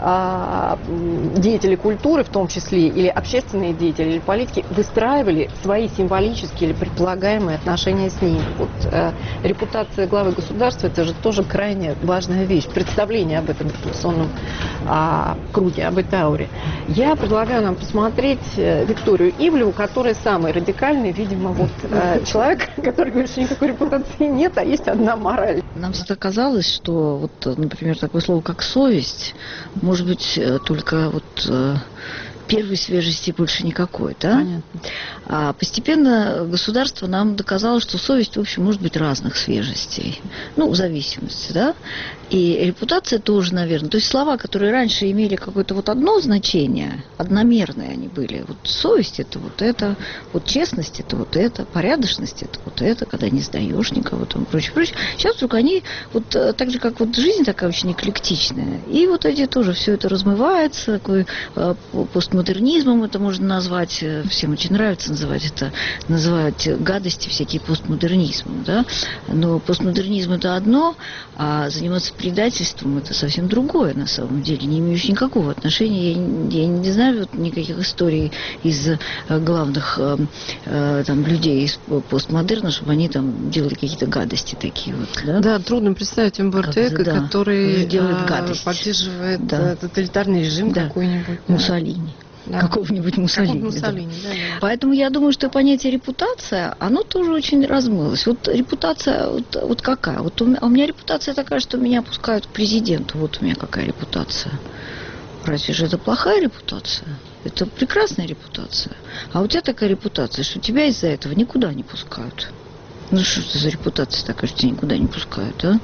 деятели культуры, в том числе, или общественные деятели, или политики, выстраивали свои символические или предполагаемые отношения с ними. Вот репутация главы государства – это же тоже крайне важная вещь. Представление об этом репутационном круге, об этой ауре. Я предлагаю нам посмотреть Викторию Ивлеву, которая самый радикальный, видимо, вот человек, который говорит, что никакой репутации нет, а есть одна мораль. Нам всегда казалось, что, вот, например, такое слово, как совесть, может быть, только вот первой свежести больше никакой, да? Понятно. А постепенно государство нам доказало, что совесть, в общем, может быть разных свежестей. Ну, в зависимости, да? И репутация тоже, наверное. То есть слова, которые раньше имели какое-то вот одно значение, одномерные они были. Вот совесть – это, вот честность – это, порядочность – это вот это, когда не сдаешь никого, там, прочее, прочее. Сейчас вдруг они, вот так же, как вот жизнь такая очень эклектичная, и вот эти тоже все это размывается, такой постмодернизмом это можно назвать, всем очень нравится называть гадости всякие постмодернизмом, да? Но постмодернизм – это одно, а заниматься предательством – это совсем другое, на самом деле, не имеющее никакого отношения. Я не знаю вот никаких историй из главных там, людей из постмодерна, чтобы они там делали какие-то гадости такие вот. Да, да, трудно представить Умберто Эко, который поддерживает тоталитарный режим какой-нибудь. Муссолини. Да. Какого-нибудь Муссолини. Да. Поэтому я думаю, что понятие репутация, оно тоже очень размылось. Вот репутация вот какая? Вот у меня репутация такая, что меня пускают к президенту. Вот у меня какая репутация. Разве же это плохая репутация? Это прекрасная репутация. А у тебя такая репутация, что тебя из-за этого никуда не пускают. Ну что это за репутация такая, что тебя никуда не пускают, а?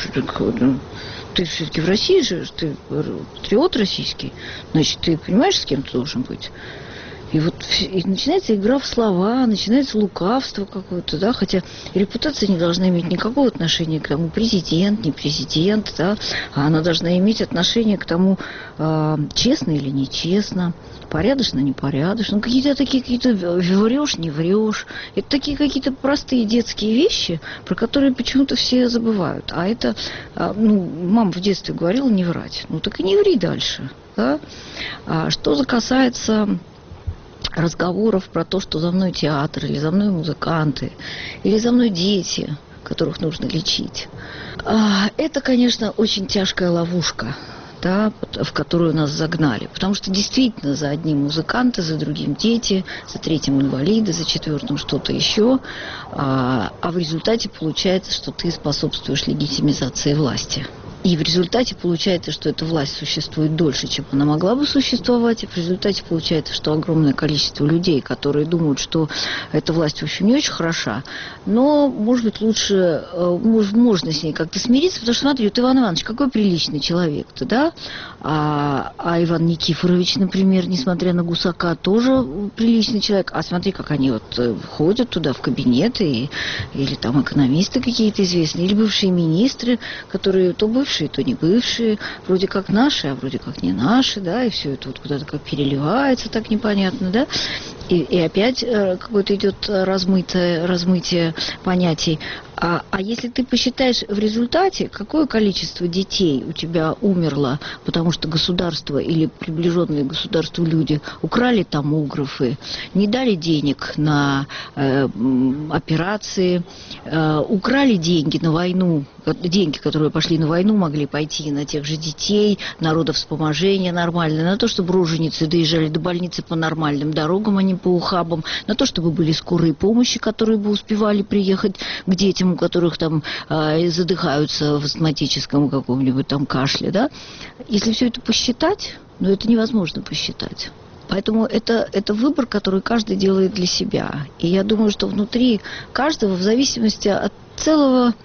Ты все-таки в России живешь, ты патриот российский, значит, ты понимаешь, с кем ты должен быть? И вот и начинается игра в слова, начинается лукавство какое-то, да, хотя репутация не должна иметь никакого отношения к тому, президент, не президент, да, а она должна иметь отношение к тому, честно или нечестно, порядочно, непорядочно, какие-то врешь, не врешь. Это такие какие-то простые детские вещи, про которые почему-то все забывают. А это, мама в детстве говорила не врать. Ну так и не ври дальше, да. А что касается разговоров про то, что за мной театр, или за мной музыканты, или за мной дети, которых нужно лечить. Это, конечно, очень тяжкая ловушка, да, в которую нас загнали. Потому что действительно за одним музыканты, за другим дети, за третьим инвалиды, за четвертым что-то еще. А в результате получается, что ты способствуешь легитимизации власти. И в результате получается, что эта власть существует дольше, чем она могла бы существовать. И в результате получается, что огромное количество людей, которые думают, что эта власть, в общем, не очень хороша, но, может быть, лучше можно с ней как-то смириться, потому что, смотри, вот Иван Иванович, какой приличный человек-то, да? А Иван Никифорович, например, несмотря на гусака, тоже приличный человек. А смотри, как они вот ходят туда в кабинеты, или там экономисты какие-то известные, или бывшие министры, которые то бывшие, то не бывшие, вроде как наши, а вроде как не наши, да, и все это вот куда-то как переливается, так непонятно, да, и опять какое-то идет размытие понятий. А если ты посчитаешь в результате, какое количество детей у тебя умерло, потому что государство или приближенные к государству люди украли томографы, не дали денег на операции, украли деньги на войну, деньги, которые пошли на войну, могли пойти на тех же детей, народовспоможение нормальное, на то, чтобы роженицы доезжали до больницы по нормальным дорогам, а не по ухабам, на то, чтобы были скорые помощи, которые бы успевали приехать к детям, у которых там задыхаются в астматическом каком-нибудь там кашле, да? Если все это посчитать, ну это невозможно посчитать. Поэтому это выбор, который каждый делает для себя. И я думаю, что внутри каждого, в зависимости от целого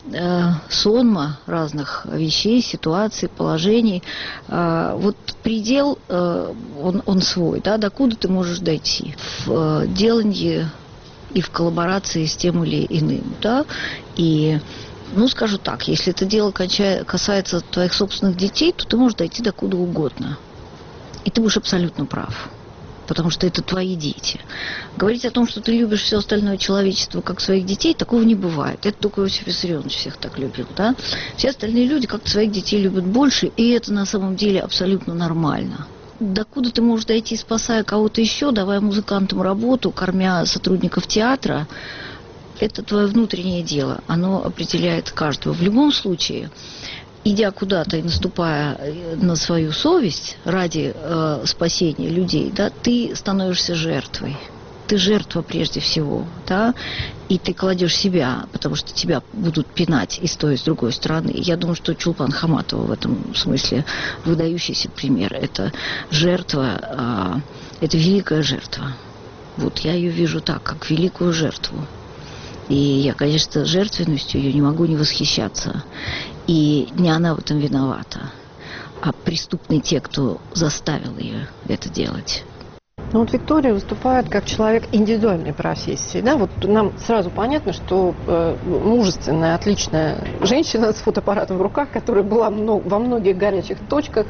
сонма разных вещей, ситуаций, положений, вот предел, он свой, да, докуда ты можешь дойти в делании и в коллаборации с тем или иным, да, и, ну, скажу так, если это дело касается твоих собственных детей, то ты можешь дойти до куда угодно, и ты будешь абсолютно прав. Потому что это твои дети. Говорить о том, что ты любишь все остальное человечество как своих детей, такого не бывает. Это только Иосиф Виссарионович всех так любил, да? Все остальные люди как-то своих детей любят больше, и это на самом деле абсолютно нормально. Докуда ты можешь дойти, спасая кого-то еще, давая музыкантам работу, кормя сотрудников театра, это твое внутреннее дело. Оно определяет каждого. В любом случае, идя куда-то и наступая на свою совесть ради спасения людей, да, ты становишься жертвой. Ты жертва прежде всего, да, и ты кладешь себя, потому что тебя будут пинать и с той, и с другой стороны. Я думаю, что Чулпан Хаматова в этом смысле выдающийся пример. Это жертва, это великая жертва. Вот я ее вижу так, как великую жертву. И я, конечно, жертвенностью ее не могу не восхищаться. И не она в этом виновата, а преступные те, кто заставил ее это делать. Ну вот Виктория выступает как человек индивидуальной профессии. Да? Вот нам сразу понятно, что мужественная, отличная женщина с фотоаппаратом в руках, которая была во многих горячих точках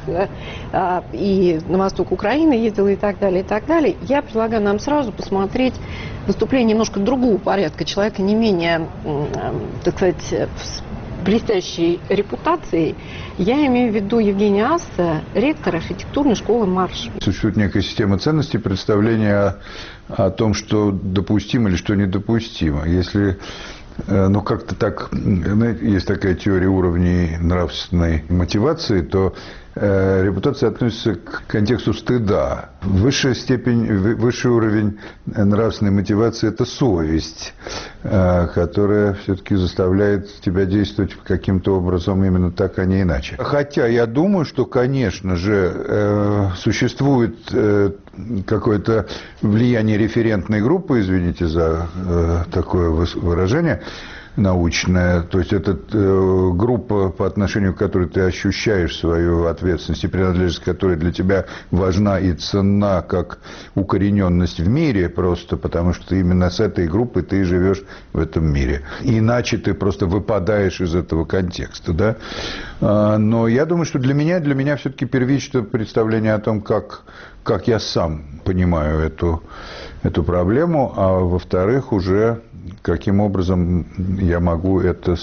и на восток Украины ездила и так далее, и так далее. Я предлагаю нам сразу посмотреть выступление немножко другого порядка, человека не менее, так сказать, блестящей репутацией. Я имею в виду Евгения Асса, ректор архитектурной школы «Марш». Существует некая система ценностей, представления о том, что допустимо или что недопустимо. Если, ну, как-то так, знаете, есть такая теория уровней нравственной мотивации, то репутация относится к контексту стыда. Высшая степень, высший уровень нравственной мотивации – это совесть, которая все-таки заставляет тебя действовать каким-то образом именно так, а не иначе. Хотя я думаю, что, конечно же, существует какое-то влияние референтной группы, извините за такое выражение, научная, то есть это группа, по отношению к которой ты ощущаешь свою ответственность и принадлежность, которая для тебя важна и ценна как укорененность в мире, просто потому что именно с этой группой ты живешь в этом мире. Иначе ты просто выпадаешь из этого контекста, да? Но я думаю, что для меня все-таки первично представление о том, как я сам понимаю эту проблему, а во-вторых, уже каким образом я могу это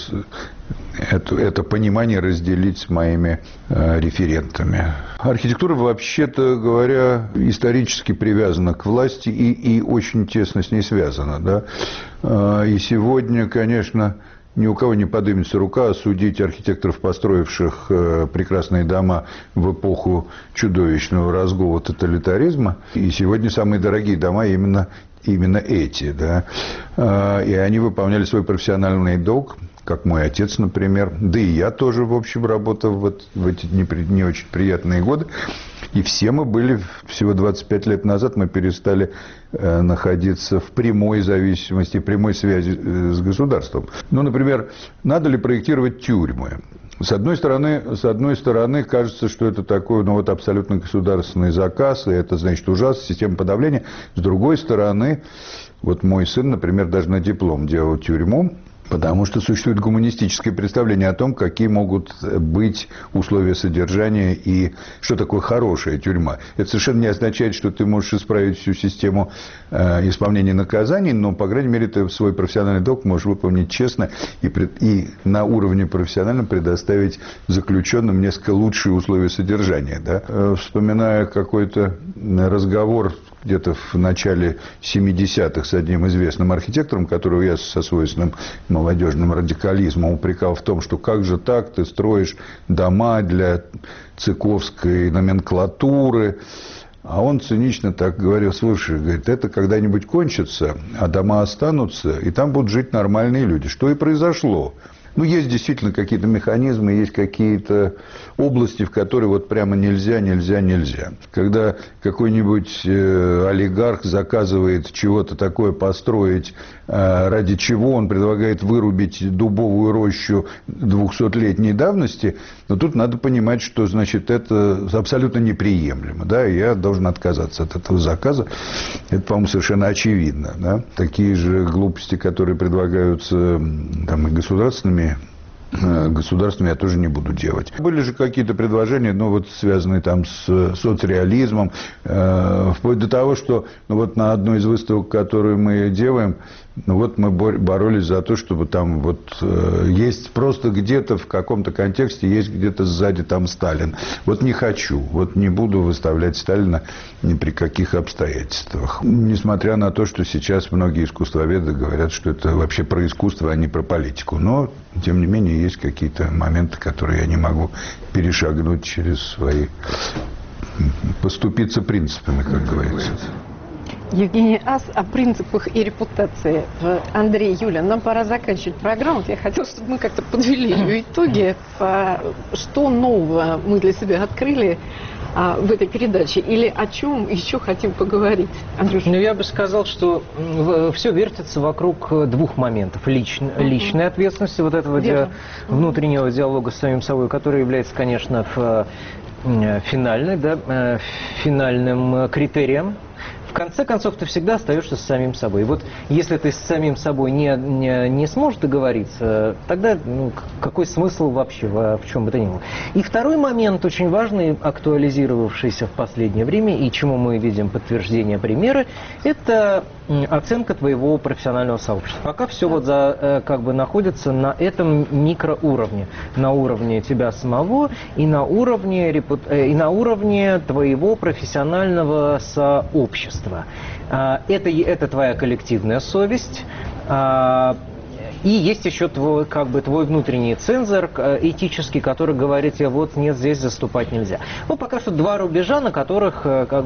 понимание разделить с моими референтами. Архитектура, вообще-то говоря, исторически привязана к власти и очень тесно с ней связана. Да? И сегодня, конечно, ни у кого не поднимется рука осудить архитекторов, построивших прекрасные дома в эпоху чудовищного разгула тоталитаризма. И сегодня самые дорогие дома именно эти, да, и они выполняли свой профессиональный долг, как мой отец, например, да и я тоже, в общем, работал в эти не очень приятные годы, и все мы были, всего 25 лет назад мы перестали находиться в прямой зависимости, прямой связи с государством. Ну, например, надо ли проектировать тюрьмы? С одной стороны, кажется, что это такой, ну, вот абсолютно государственный заказ, и это, значит, ужасно, система подавления. С другой стороны, вот мой сын, например, даже на диплом делал тюрьму, Потому что существует гуманистическое представление о том, какие могут быть условия содержания и что такое хорошая тюрьма. Это совершенно не означает, что ты можешь исправить всю систему исполнения наказаний, но, по крайней мере, ты свой профессиональный долг можешь выполнить честно и на уровне профессиональном предоставить заключенным несколько лучшие условия содержания. Да? Вспоминая какой-то разговор где-то в начале 70-х с одним известным архитектором, которого я со свойственным молодежным радикализмом упрекал в том, что как же так, ты строишь дома для цыковской номенклатуры. А он цинично так говорил: слушай, говорит, это когда-нибудь кончится, а дома останутся, и там будут жить нормальные люди. Что и произошло. Ну, есть действительно какие-то механизмы, есть какие-то области, в которые вот прямо нельзя. Когда какой-нибудь олигарх заказывает чего-то такое построить, ради чего он предлагает вырубить дубовую рощу 200-летней давности, но тут надо понимать, что, значит, это абсолютно неприемлемо, да, и я должен отказаться от этого заказа. Это, по-моему, совершенно очевидно, да. Такие же глупости, которые предлагаются там и государствами я тоже не буду делать. Были же какие-то предложения, ну, вот, связанные там с соцреализмом, вплоть до того, что ну, вот на одной из выставок, которую мы делаем, ну, вот мы боролись за то, чтобы там вот есть просто где-то в каком-то контексте, есть где-то сзади там Сталин. Вот не хочу, вот не буду выставлять Сталина ни при каких обстоятельствах. Несмотря на то, что сейчас многие искусствоведы говорят, что это вообще про искусство, а не про политику. Но, тем не менее, есть какие-то моменты, которые я не могу перешагнуть через свои... поступиться принципами, как говорится. Евгений Ас о принципах и репутации. Андрей, Юля, нам пора заканчивать программу. Я хотела, чтобы мы как-то подвели ее итоги. Что нового мы для себя открыли в этой передаче? Или о чем еще хотим поговорить? Андрюша? Ну, я бы сказал, что все вертится вокруг двух моментов. Личной ответственности, вот этого внутреннего диалога с самим собой, который является, конечно, финальным критерием. В конце концов, ты всегда остаешься с самим собой. И вот если ты с самим собой не сможешь договориться, тогда какой смысл вообще в чем бы то ни было? И второй момент, очень важный, актуализировавшийся в последнее время, и чему мы видим подтверждение, примеры, это оценка твоего профессионального сообщества. Пока все вот как бы находится на этом микроуровне, на уровне тебя самого и на уровне твоего профессионального сообщества. Это твоя коллективная совесть. И есть еще твой внутренний цензор этический, который говорит тебе, вот нет, здесь заступать нельзя. Ну, пока что два рубежа, на которых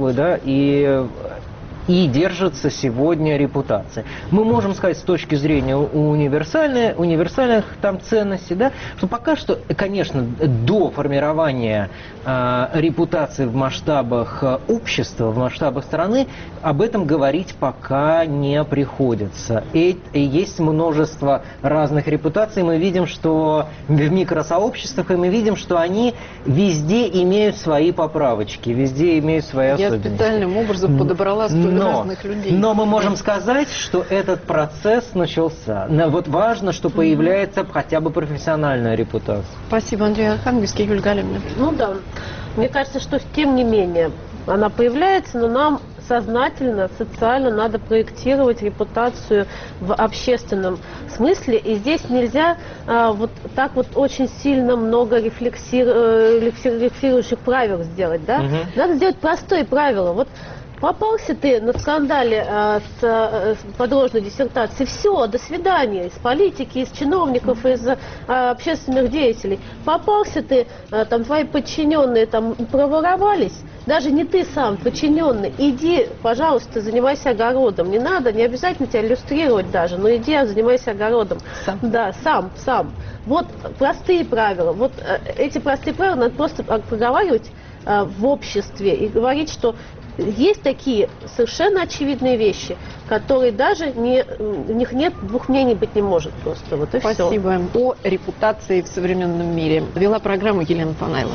и держится сегодня репутация. Мы можем сказать с точки зрения универсальных там ценностей, да, что пока что, конечно, до формирования репутации в масштабах общества, в масштабах страны, об этом говорить пока не приходится. И есть множество разных репутаций. Мы видим, что в микросообществах, и мы видим, что они везде имеют свои поправочки, везде имеют свои особенности. Я специальным образом подобрала разных людей. Но мы можем сказать, что этот процесс начался. Вот важно, что появляется хотя бы профессиональная репутация. Спасибо, Андрей Архангельский, Юлия Галимовна. Ну да. Мне кажется, что тем не менее она появляется, но нам сознательно, социально надо проектировать репутацию в общественном смысле. И здесь нельзя вот так вот очень сильно много рефлексирующих правил сделать. Да? Надо сделать простые правила. Вот попался ты на скандале с подложной диссертацией, все, до свидания, из политики, из чиновников, из общественных деятелей. Попался ты, там твои подчиненные там проворовались, даже не ты сам, подчиненный, иди, пожалуйста, занимайся огородом. Не надо, не обязательно тебя иллюстрировать даже, но иди, занимайся огородом. Сам? Да, сам. Вот простые правила. Вот эти простые правила надо просто проговаривать в обществе и говорить, что есть такие совершенно очевидные вещи, которые даже у них нет, двух мнений быть не может просто. Вот и Спасибо. Все. О репутации в современном мире. Вела программу Елена Панайлова.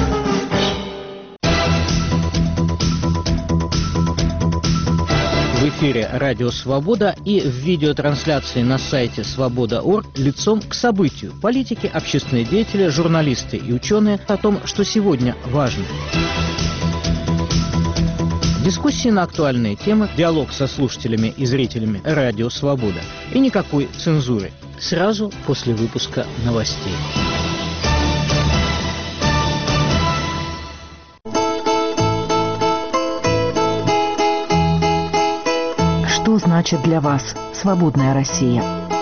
В эфире «Радио Свобода» и в видеотрансляции на сайте свобода.орг лицом к событию. Политики, общественные деятели, журналисты и ученые о том, что сегодня важно. Дискуссии на актуальные темы, диалог со слушателями и зрителями «Радио Свобода». И никакой цензуры. Сразу после выпуска новостей. Что значит для вас свободная Россия?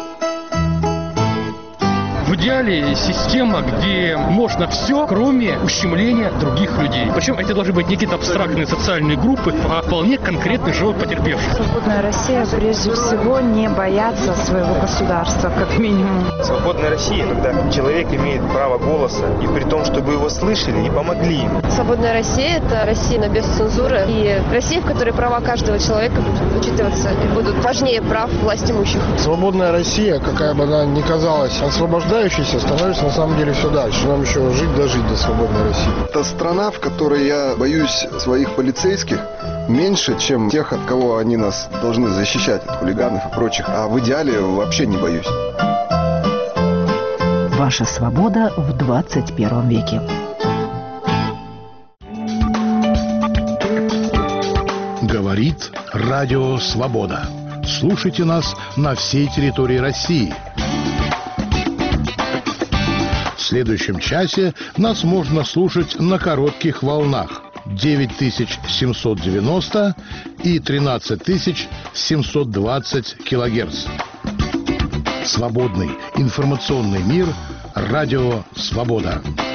В идеале система, где можно все, кроме ущемления других людей. Причем это должны быть не какие-то абстрактные социальные группы, а вполне конкретный живот потерпевший. Свободная Россия прежде всего не бояться своего государства, как минимум. Свободная Россия, когда человек имеет право голоса, и при том, чтобы его слышали и помогли ему. Свободная Россия – это Россия без цензуры и Россия, в которой права каждого человека будут учитываться и будут важнее прав властимущих. Свободная Россия, какая бы она ни казалась освобождающейся, становится на самом деле все дальше. Нам еще жить до свободной России. Это страна, в которой я боюсь своих полицейских меньше, чем тех, от кого они нас должны защищать, от хулиганов и прочих. А в идеале вообще не боюсь. Ваша свобода в 21 веке. Говорит Радио Свобода. Слушайте нас на всей территории России. В следующем часе нас можно слушать на коротких волнах 9790 и 13720 килогерц. Свободный информационный мир. Радио Свобода.